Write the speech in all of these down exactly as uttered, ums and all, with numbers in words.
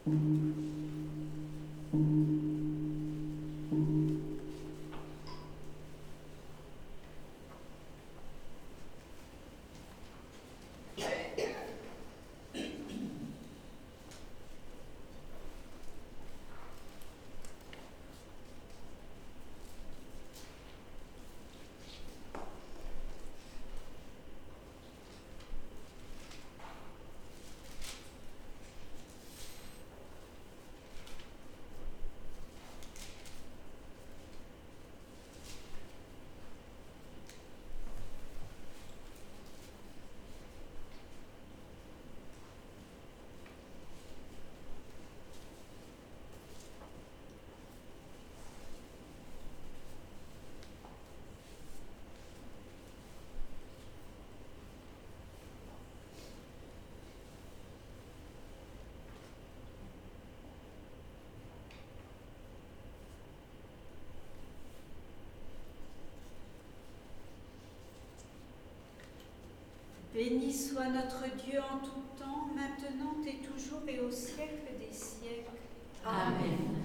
Béni soit notre Dieu en tout temps, maintenant et toujours et au siècle des siècles. Amen.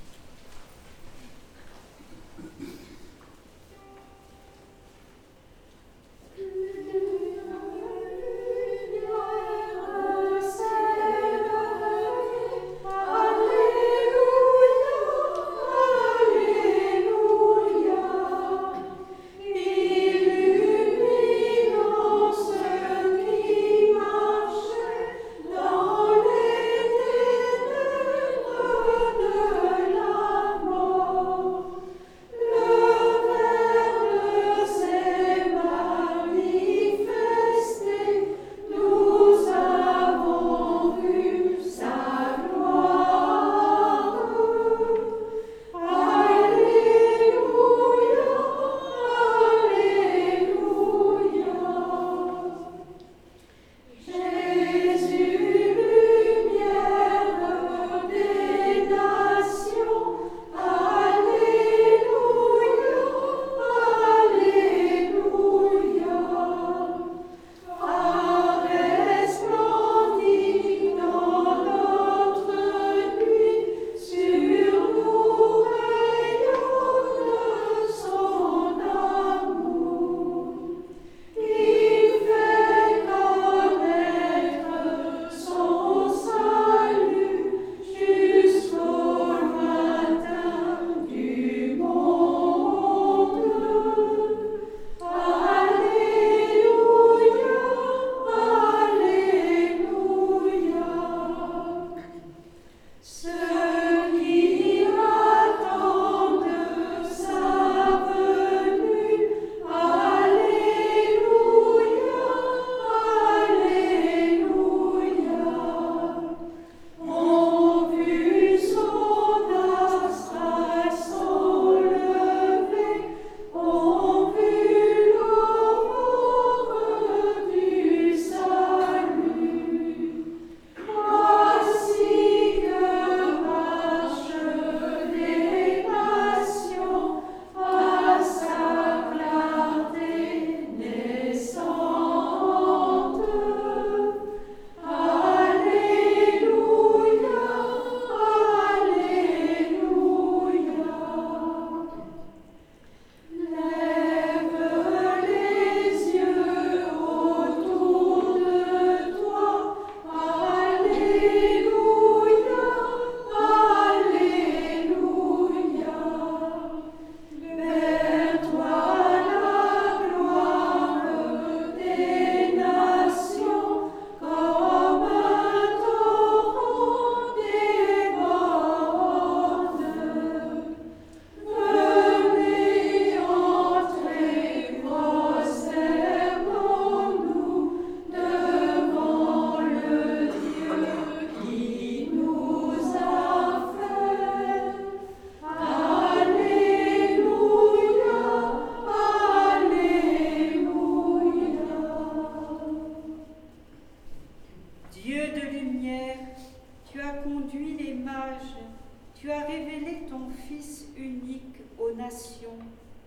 tu as révélé ton Fils unique aux nations.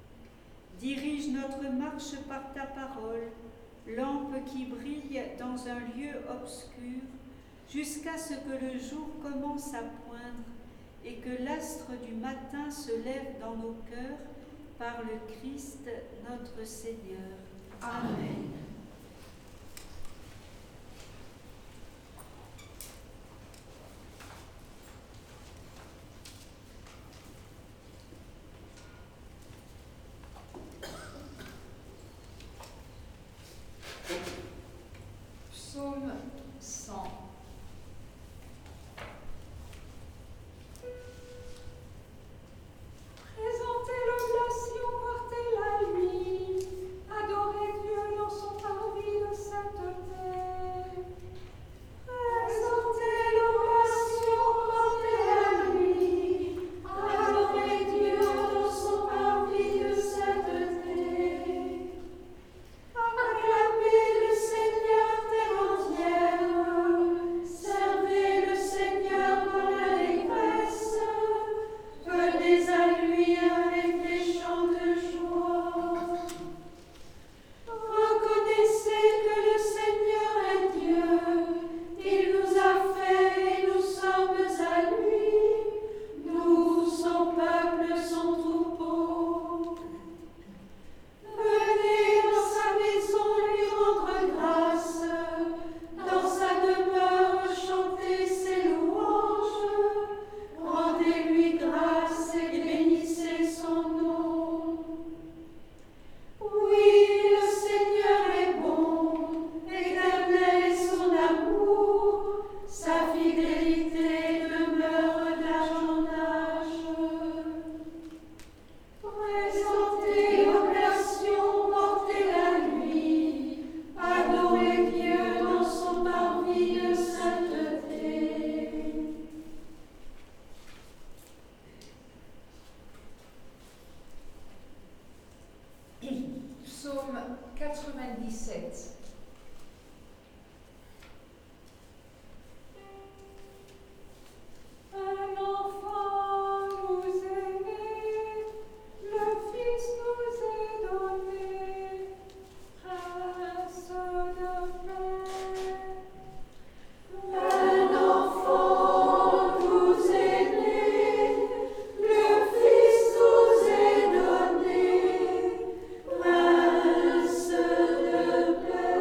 Dirige notre marche par ta parole, lampe qui brille dans un lieu obscur, jusqu'à ce que le jour commence à poindre et que l'astre du matin se lève dans nos cœurs par le Christ notre Seigneur. Amen. Psaume cent. Présentez l'oblation, portez la lui, adorez Dieu dans son parvis de sainteté. Présentez l'oblation, portez la lui, adorez Dieu dans son parvis de sainteté. Acclamez le Seigneur, terre entière, servez le Seigneur dans l'allégresse, venez à lui avec des chants de joie. Reconnaissez que le Seigneur est Dieu, il nous a fait et nous sommes à lui, nous, son peuple, son troupeau. Venez dans sa maison lui rendre grâce, dans sa demeure chanter ses louanges, rendez-lui grâce et bénissez son nom. Oui, le Seigneur est bon, éternel est son amour, sa fidélité demeure d'âge en âge. Présentez l'oblation, portez-la lui, adorez Dieu dans son parvis de sainteté. Psaume quatre-vingt-dix-sept. Un enfant nous est né, le Fils nous est donné, prince de paix. Un enfant nous est né, le Fils nous est donné, prince de paix.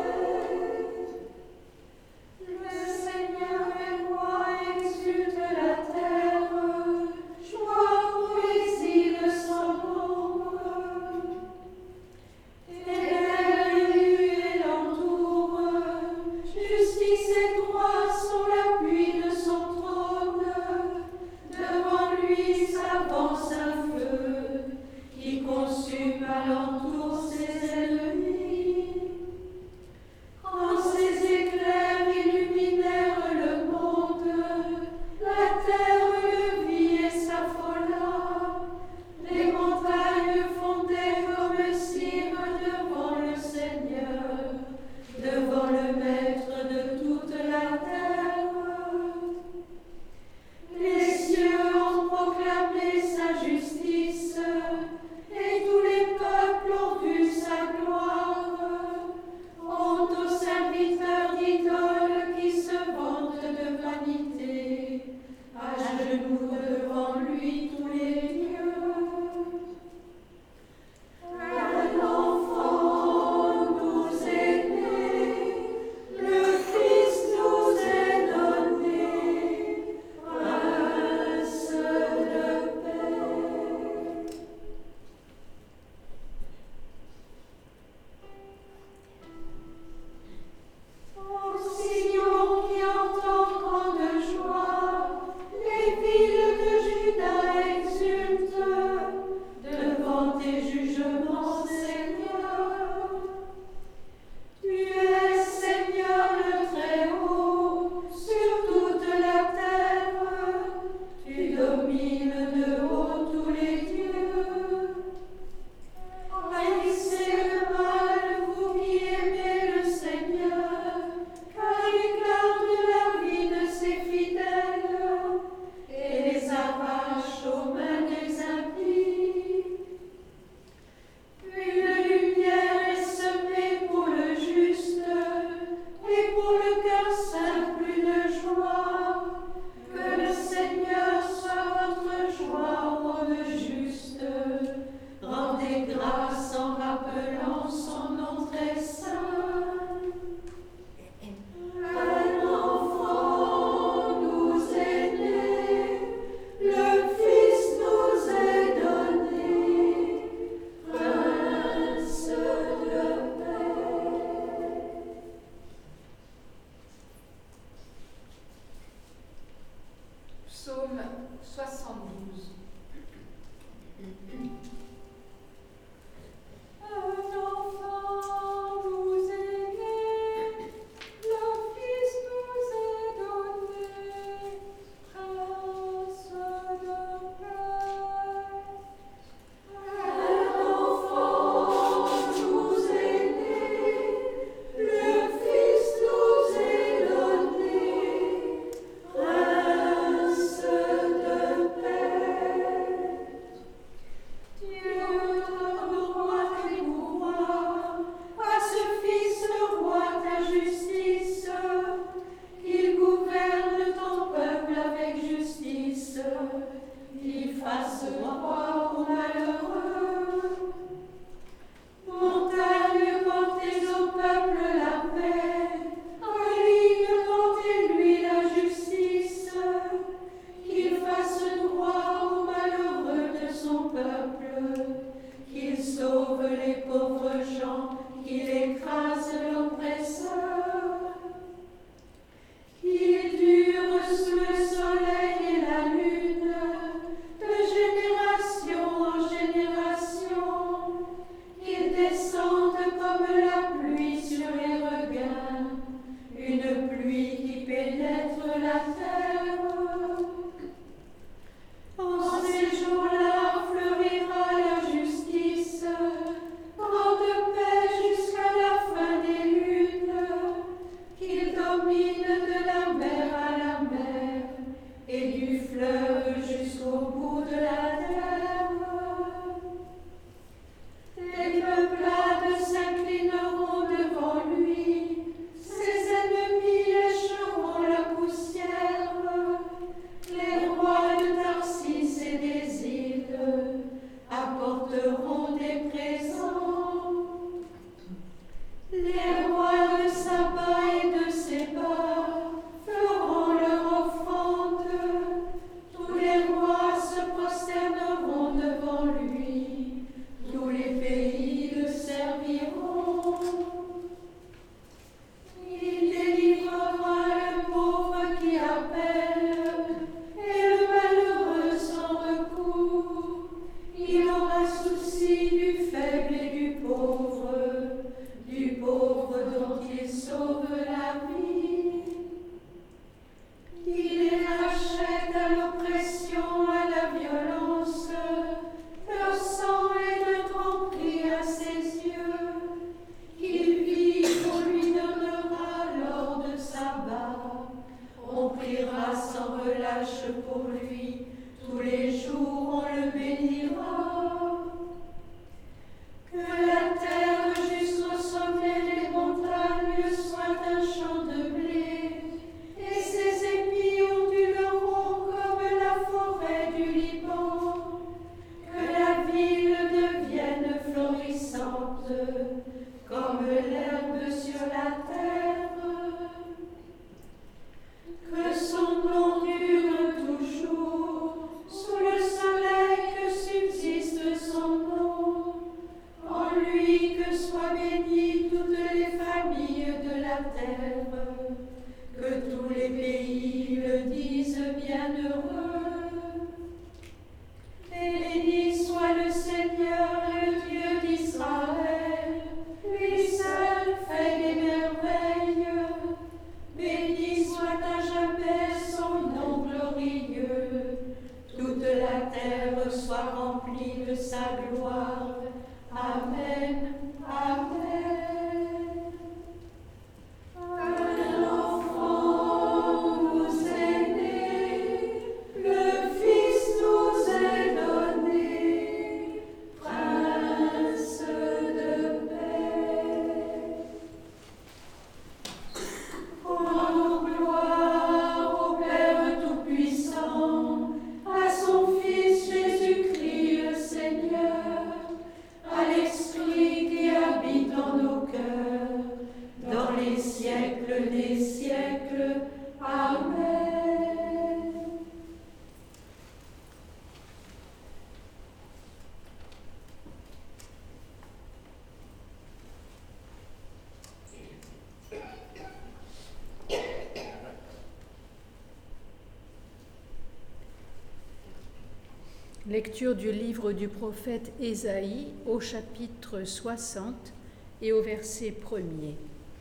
apporteront des présents. Les rois de Saba et de Séba feront leur offrande. Tous les rois se prosterneront devant lui. Tous les pays le serviront. Il délivrera le pauvre qui appelle et le malheureux sans recours. Il aura souci du faible et du pauvre, du pauvre dont il sauve la vie. Il les rachète à l'oppression, à la violence. Leur sang est un grand prix à ses yeux. Qu'il vit, on lui donnera l'or de sabbat. On priera sans relâche pour lui. Tous les jours, on le bénira. Que la terre jusqu'au sommet des montagnes soit un champ de blé, et ses épis onduleront comme la forêt du Liban. Que la ville devienne florissante, comme l'herbe sur la terre. Que son nom dure toujours, sous le soleil que subsiste son nom. En lui que soient bénies toutes les familles de la terre, que tous les pays le disent bienheureux. Béni soit le Seigneur, le Dieu d'Israël, lui seul fait des merveilles. Béni soit à jamais son nom glorieux. Toute la terre soit remplie de sa gloire. Amen, amen. Un enfant nous est né, le Fils nous est donné, Prince de paix. Rendons gloire au Père Tout-Puissant, à son Fils Jésus-Christ le Seigneur, à l'Esprit qui habite en nos cœurs, dans les siècles des siècles. Amen. Lecture du livre du prophète Ésaïe au chapitre soixante et au verset premier.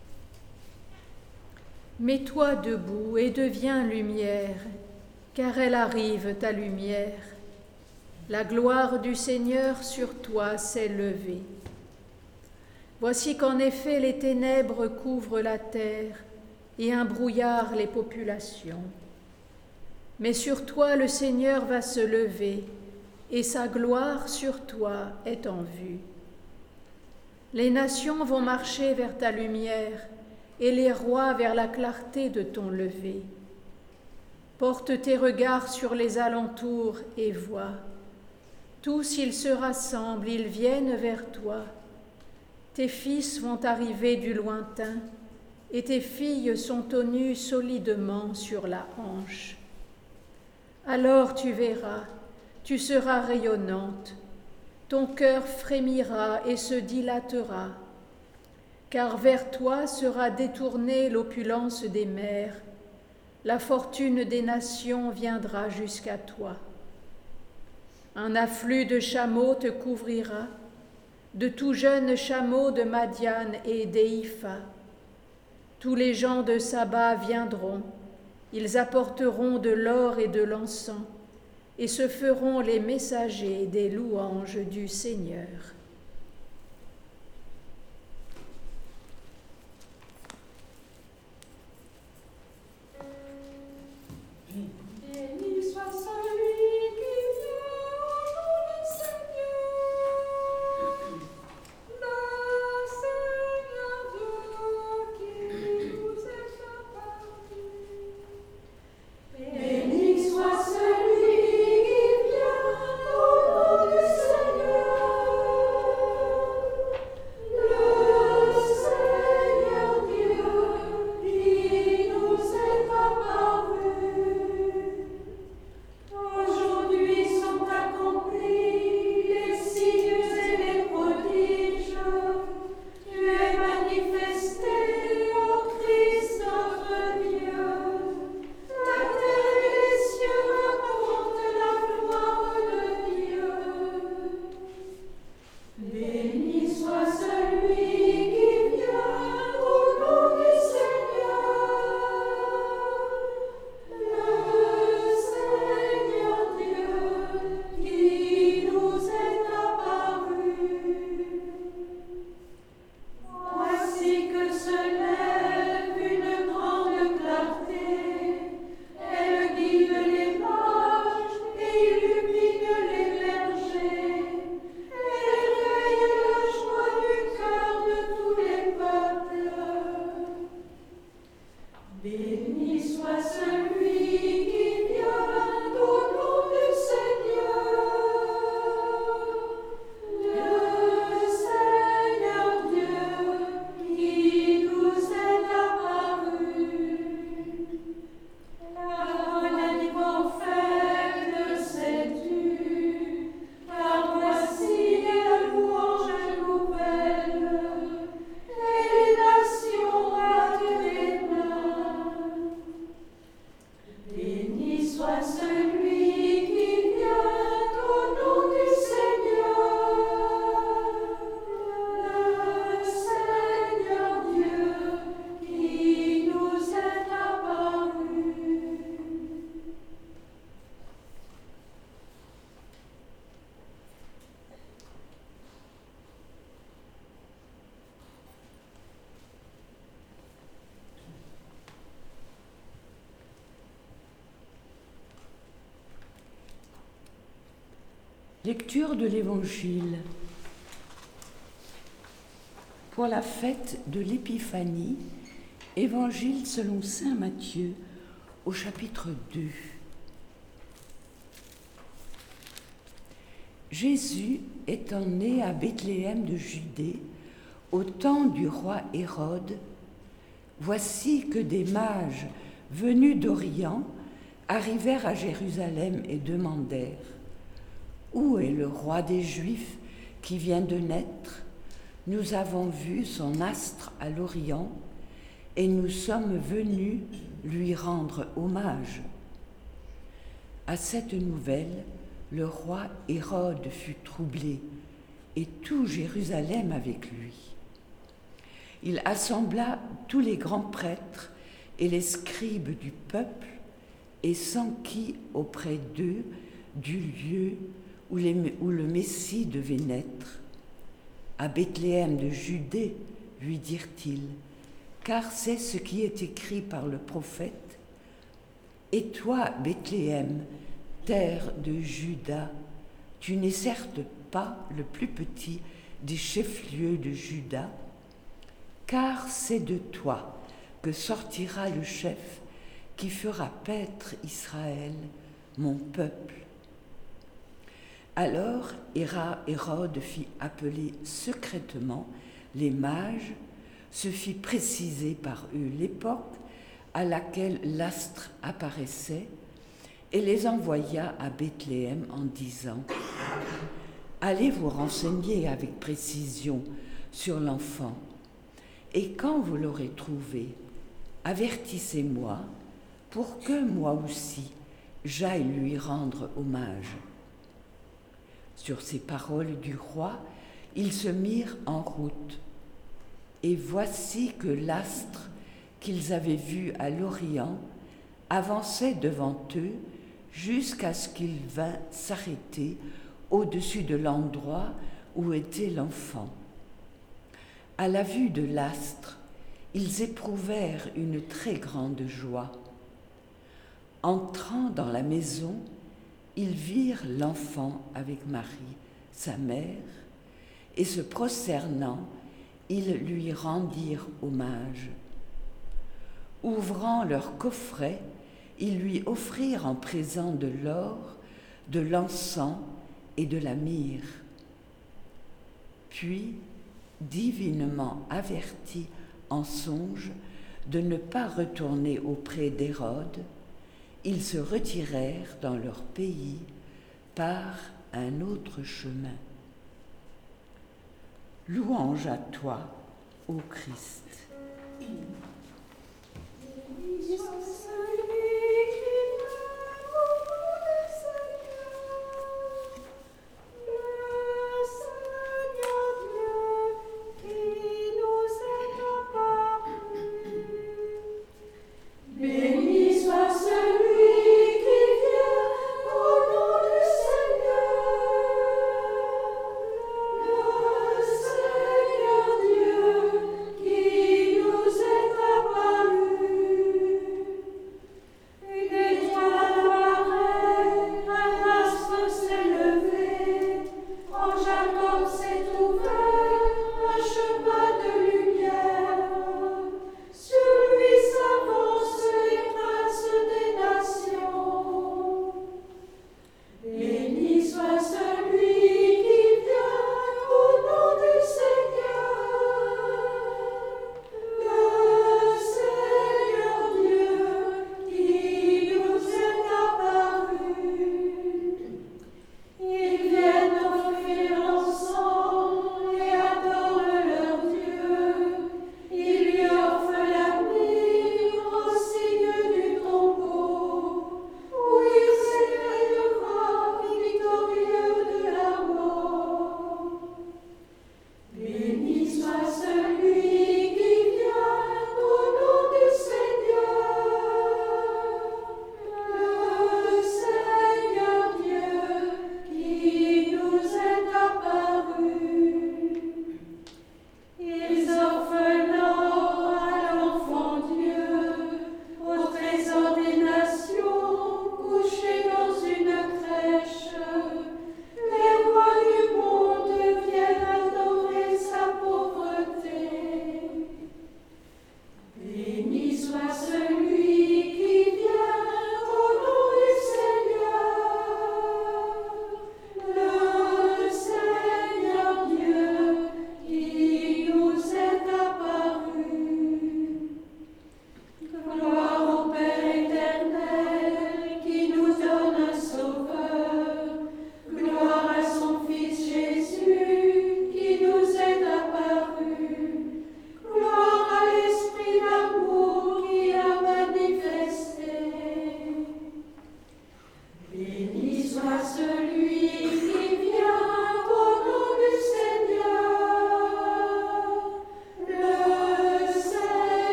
Mets-toi debout et deviens lumière, car elle arrive ta lumière. La gloire du Seigneur sur toi s'est levée. Voici qu'en effet les ténèbres couvrent la terre et un brouillard les populations. Mais sur toi le Seigneur va se lever, et sa gloire sur toi est en vue. Les nations vont marcher vers ta lumière, et les rois vers la clarté de ton lever. Porte tes regards sur les alentours et vois. Tous ils se rassemblent, ils viennent vers toi. Tes fils vont arriver du lointain, et tes filles sont tenues solidement sur la hanche. Alors tu verras, tu seras rayonnante, ton cœur frémira et se dilatera, car vers toi sera détournée l'opulence des mers, la fortune des nations viendra jusqu'à toi. Un afflux de chameaux te couvrira, de tout jeunes chameaux de Madian et d'Éipha. Tous les gens de Saba viendront, ils apporteront de l'or et de l'encens, et se feront les messagers des louanges du Seigneur. Béni soit celui qui vient au nom du Seigneur, le Seigneur Dieu qui nous est apparu. Béni soit celui qui vient au nom du Seigneur, Lecture de l'Évangile. Pour la fête de l'Épiphanie, Évangile selon saint Matthieu, au chapitre deux. Jésus étant né à Bethléem de Judée, au temps du roi Hérode, voici que des mages venus d'Orient arrivèrent à Jérusalem et demandèrent : où est le roi des Juifs qui vient de naître ? Nous avons vu son astre à l'Orient et nous sommes venus lui rendre hommage. À cette nouvelle, le roi Hérode fut troublé et tout Jérusalem avec lui. Il assembla tous les grands prêtres et les scribes du peuple et s'enquit auprès d'eux du lieu où, les, où le Messie devait naître. À Bethléem de Judée, lui dirent-ils, car c'est ce qui est écrit par le prophète. Et toi, Bethléem, terre de Juda, tu n'es certes pas le plus petit des chefs-lieux de Juda, car c'est de toi que sortira le chef qui fera paître Israël, mon peuple. Alors Hérode fit appeler secrètement les mages, se fit préciser par eux l'époque à laquelle l'astre apparaissait et les envoya à Bethléem en disant : allez vous renseigner avec précision sur l'enfant, et quand vous l'aurez trouvé, avertissez-moi pour que moi aussi j'aille lui rendre hommage. Sur ces paroles du roi, ils se mirent en route. Et voici que l'astre qu'ils avaient vu à l'Orient avançait devant eux jusqu'à ce qu'il vint s'arrêter au-dessus de l'endroit où était l'enfant. À la vue de l'astre, ils éprouvèrent une très grande joie. Entrant dans la maison, ils virent l'enfant avec Marie, sa mère, et se prosternant, ils lui rendirent hommage. Ouvrant leur coffret, ils lui offrirent en présent de l'or, de l'encens et de la myrrhe. Puis, divinement avertis en songe de ne pas retourner auprès d'Hérode, ils se retirèrent dans leur pays par un autre chemin. Louange à toi, ô Christ.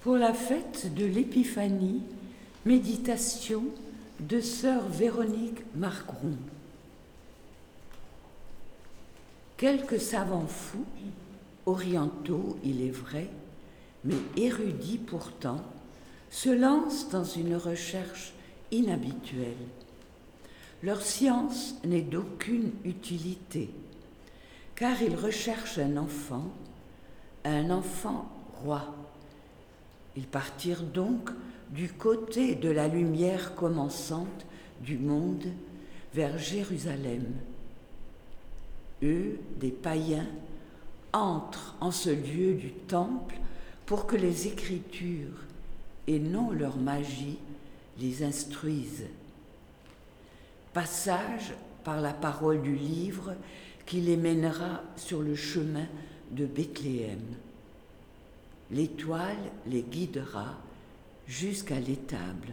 Pour la fête de l'Épiphanie, méditation de sœur Véronique Margron. Quelques savants fous, orientaux il est vrai, mais érudits pourtant, se lancent dans une recherche inhabituelle. Leur science n'est d'aucune utilité, car ils recherchent un enfant, un enfant roi. Ils partirent donc du côté de la lumière commençante du monde vers Jérusalem. Eux, des païens, entrent en ce lieu du temple pour que les Écritures, et non leur magie, les instruisent. Passage par la parole du livre qui les mènera sur le chemin de Bethléem. L'étoile les guidera jusqu'à l'étable.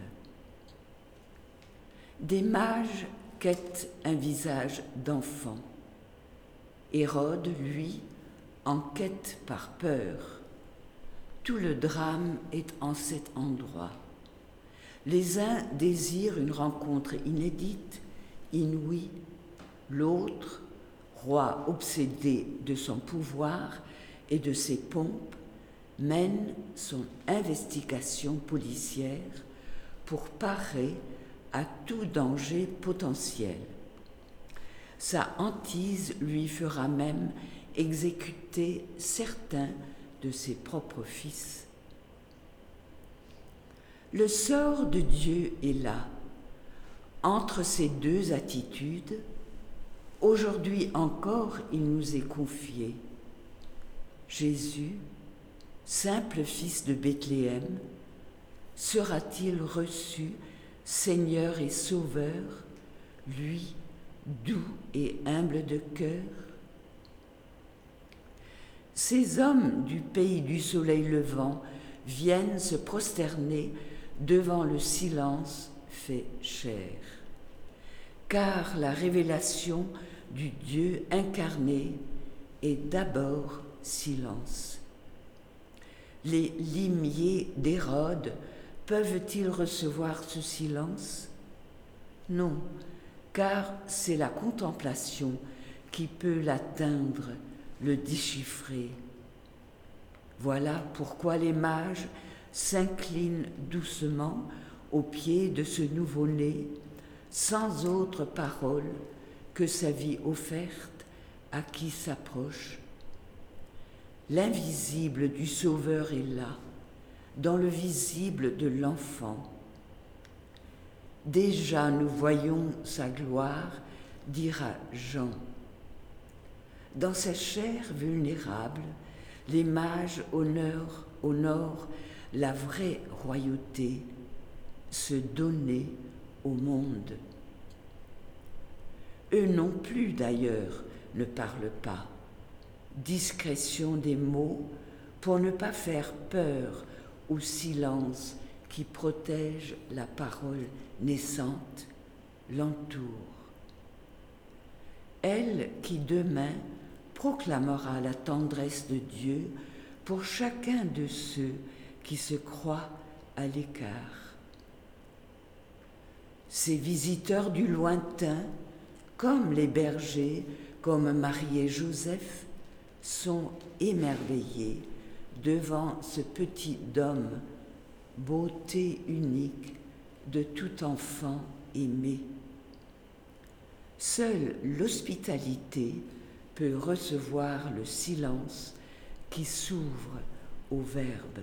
Des mages quêtent un visage d'enfant. Hérode, lui, en quête par peur. Tout le drame est en cet endroit. Les uns désirent une rencontre inédite, inouïe. L'autre, roi obsédé de son pouvoir et de ses pompes, mène son investigation policière pour parer à tout danger potentiel. Sa hantise lui fera même exécuter certains de ses propres fils. Le sort de Dieu est là, entre ces deux attitudes. Aujourd'hui encore, il nous est confié. Jésus, simple fils de Bethléem, sera-t-il reçu Seigneur et Sauveur, lui, doux et humble de cœur? Ces hommes du pays du soleil levant viennent se prosterner devant le silence fait chair, car la révélation du Dieu incarné est d'abord silence. Les limiers d'Hérode peuvent-ils recevoir ce silence? Non, car c'est la contemplation qui peut l'atteindre, le déchiffrer. Voilà pourquoi les mages s'inclinent doucement aux pieds de ce nouveau-né, sans autre parole que sa vie offerte à qui s'approche. L'invisible du Sauveur est là, dans le visible de l'enfant. Déjà nous voyons sa gloire, dira Jean. Dans sa chair vulnérable, les mages honorent, honorent la vraie royauté, se donner au monde. Eux non plus d'ailleurs ne parlent pas. Discrétion des mots pour ne pas faire peur au silence qui protège la parole naissante, l'entoure. Elle qui demain proclamera la tendresse de Dieu pour chacun de ceux qui se croient à l'écart. Ces visiteurs du lointain, comme les bergers, comme Marie et Joseph, sont émerveillés devant ce petit homme, beauté unique de tout enfant aimé. Seule l'hospitalité peut recevoir le silence qui s'ouvre au Verbe.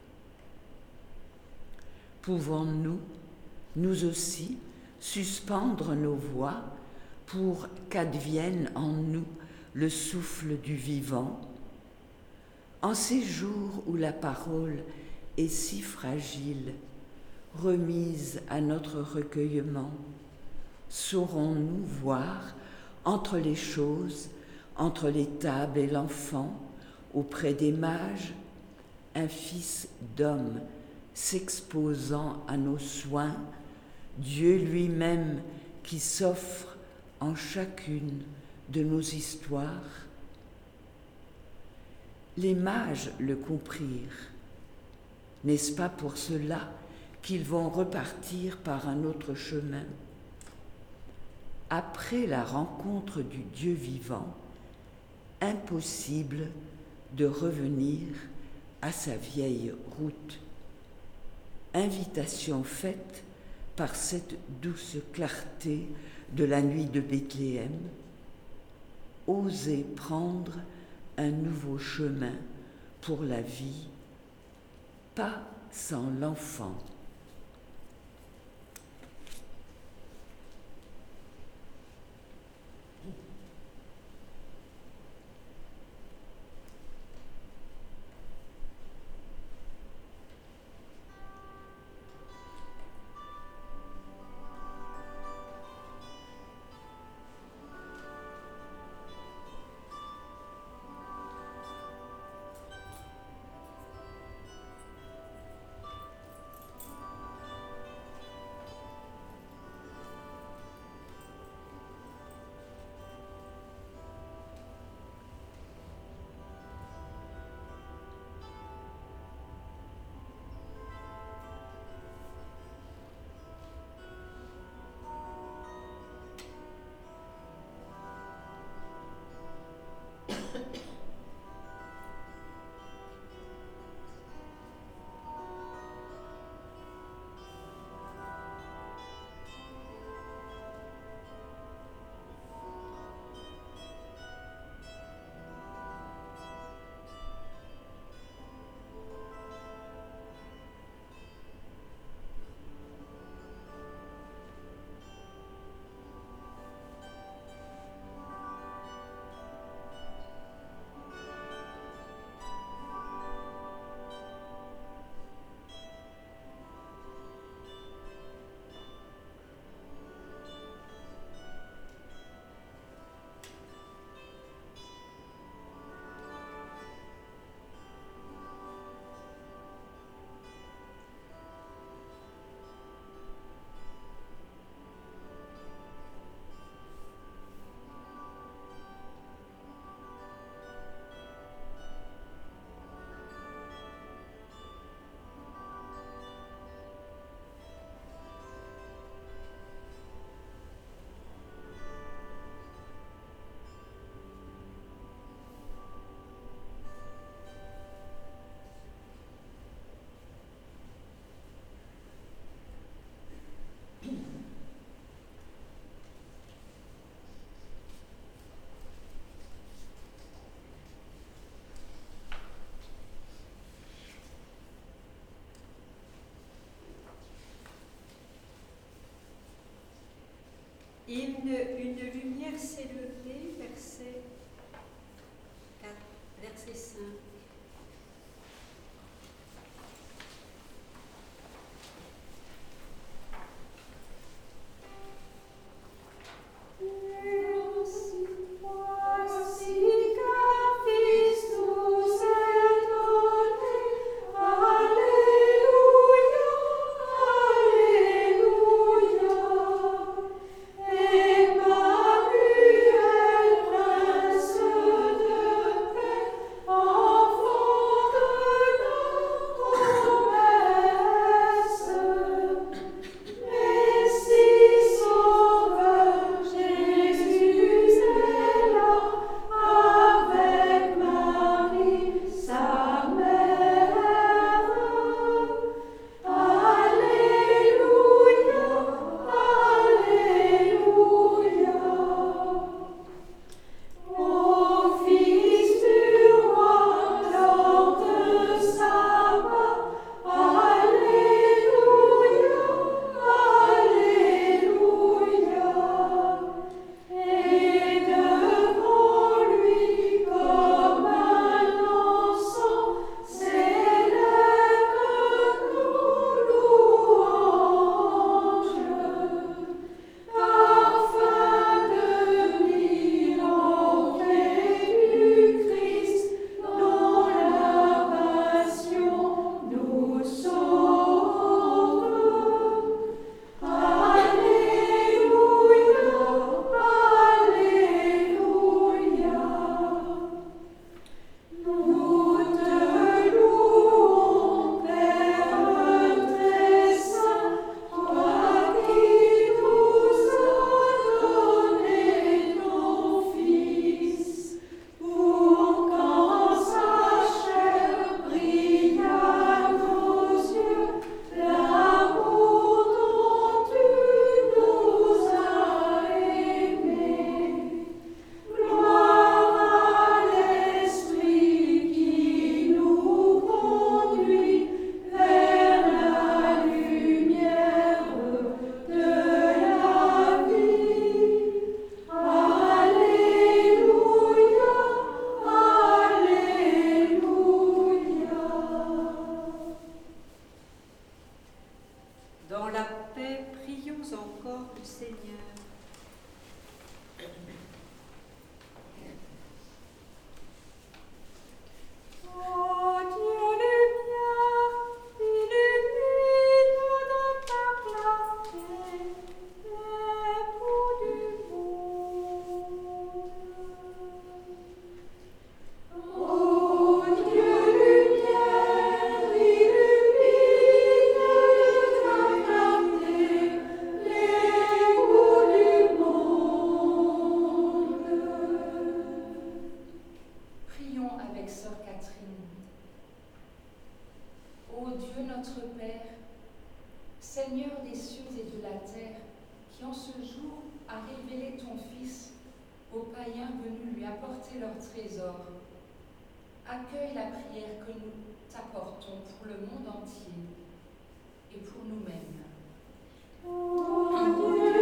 Pouvons-nous, nous aussi, suspendre nos voix pour qu'advienne en nous le souffle du vivant? En ces jours où la parole est si fragile, remise à notre recueillement, saurons-nous voir entre les choses, entre les tables et l'enfant, auprès des mages, un fils d'homme s'exposant à nos soins, Dieu lui-même qui s'offre en chacune de nos histoires? Les mages le comprirent. N'est-ce pas pour cela qu'ils vont repartir par un autre chemin? Après la rencontre du Dieu vivant, impossible de revenir à sa vieille route. Invitation faite par cette douce clarté de la nuit de Bethléem, oser prendre un nouveau chemin pour la vie, pas sans l'enfant. notre Père, Seigneur des cieux et de la terre, qui en ce jour a révélé ton Fils aux païens venus lui apporter leur trésor, accueille la prière que nous t'apportons pour le monde entier et pour nous-mêmes. Ô Dieu,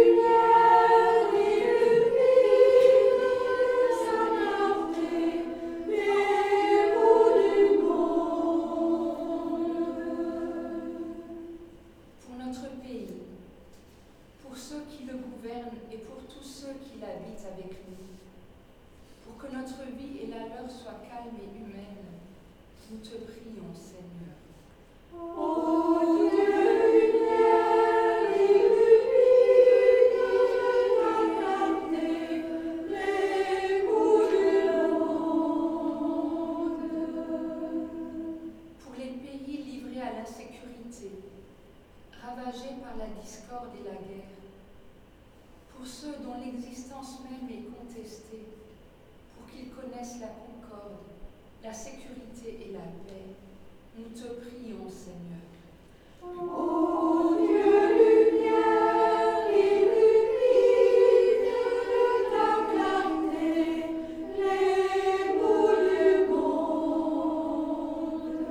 et pour tous ceux qui l'habitent avec nous, pour que notre vie et la leur soient calmes et humaines, nous te prions, Seigneur. Ô Dieu, lumière illumine ta clarté, les bouts du monde. Pour les pays livrés à l'insécurité, ravagés par la discorde et la guerre, pour ceux dont l'existence même est contestée, pour qu'ils connaissent la concorde, la sécurité et la paix, nous te prions, Seigneur. Ô Dieu, lumière, illumine ta clarté, les bouts du monde.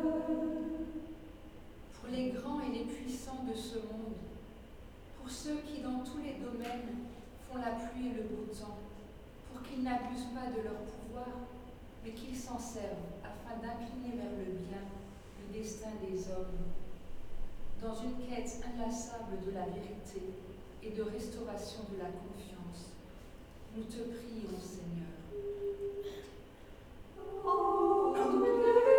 Pour les grands et les puissants de ce monde, pour ceux qui dans tous les domaines font la pluie et le beau temps, pour qu'ils n'abusent pas de leur pouvoir, mais qu'ils s'en servent afin d'incliner vers le bien le destin des hommes, dans une quête inlassable de la vérité et de restauration de la confiance. Nous te prions, Seigneur. Ô Dieu,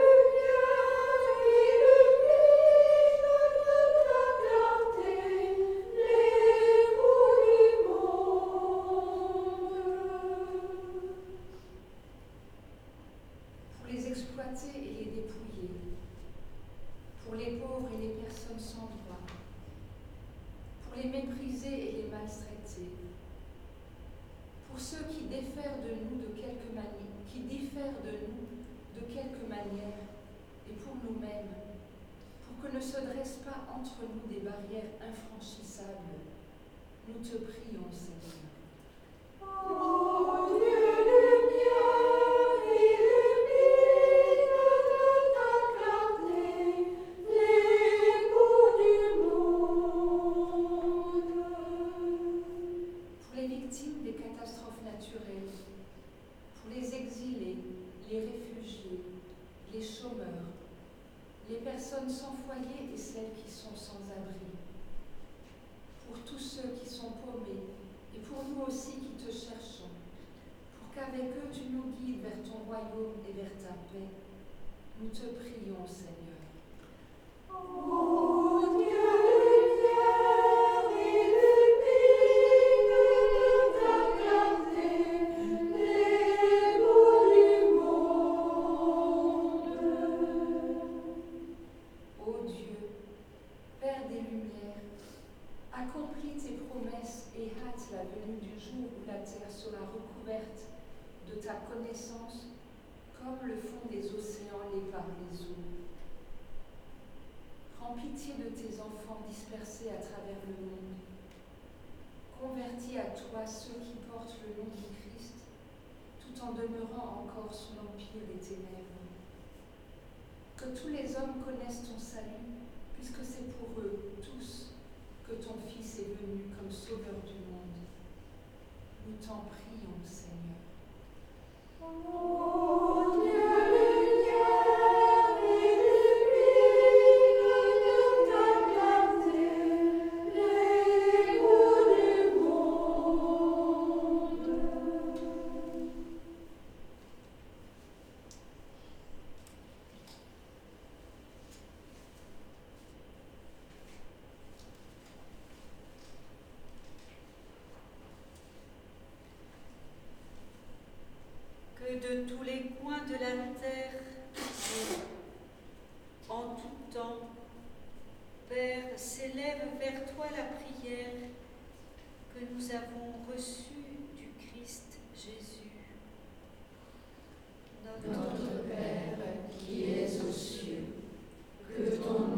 et les dépouillés, pour les pauvres et les personnes sans droit, pour les méprisés et les maltraités, pour ceux qui diffèrent de nous de quelque manière, qui diffèrent de nous de quelque manière, et pour nous-mêmes, pour que ne se dressent pas entre nous des barrières infranchissables, nous te prions, Seigneur. Ô Dieu, lumière, illumine ta clarté, les bouts du monde. Pour les victimes des catastrophes naturelles, pour les exilés, les réfugiés, les chômeurs, les personnes sans foyer et celles qui sont sans abri, pour tous ceux qui sont paumés, et pour nous aussi qui te cherchons, pour qu'avec eux tu nous guides vers ton royaume et vers ta paix, nous te prions, Seigneur. Ô Dieu, lumière, illumine ta clarté, les bouts du monde. Ô Dieu, Père des lumières, accomplis tes promesses et hâte la venue du jour où la terre sera recouverte de ta connaissance, comme le fond des océans l'est par les eaux. Prends pitié de tes enfants dispersés à travers le monde. Convertis à toi ceux qui portent le nom du Christ, tout en demeurant encore sous l'empire des ténèbres. Que tous les hommes connaissent ton salut, puisque c'est pour eux tous que ton Fils est venu comme sauveur du monde. Nous t'en prions, Seigneur. Ô Dieu, lumière, illumine ta clarté, les bouts du monde. Que de tous les coins de la terre, en tout temps, Père, s'élève vers toi la prière que nous avons reçue du Christ Jésus. Notre Père qui es aux cieux, que ton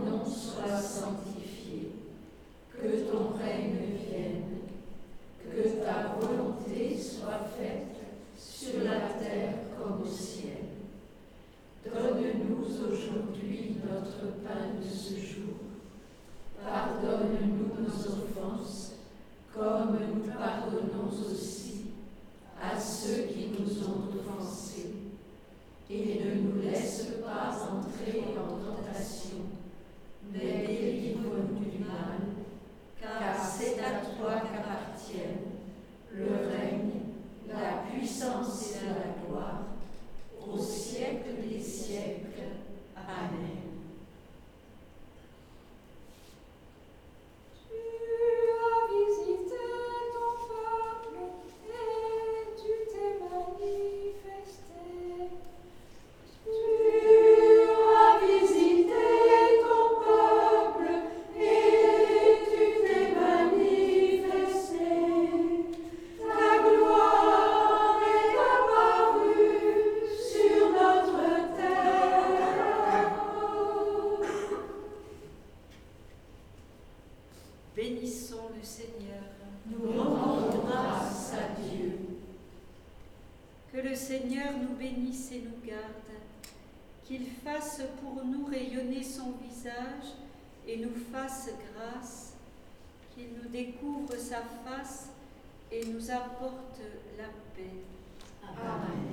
comme au ciel. Donne-nous aujourd'hui notre pain de ce jour. Pardonne-nous nos offenses, comme nous pardonnons aussi à ceux qui nous ont offensés. Et ne nous laisse pas entrer en tentation, mais délivre-nous du mal, car c'est à toi qu'appartiennent le règne, la puissance et la gloire, au siècle des siècles. Amen. Bénissons le Seigneur. Nous rendons grâce à Dieu. Que le Seigneur nous bénisse et nous garde, qu'il fasse pour nous rayonner son visage et nous fasse grâce, qu'il nous découvre sa face et nous apporte la paix. Amen.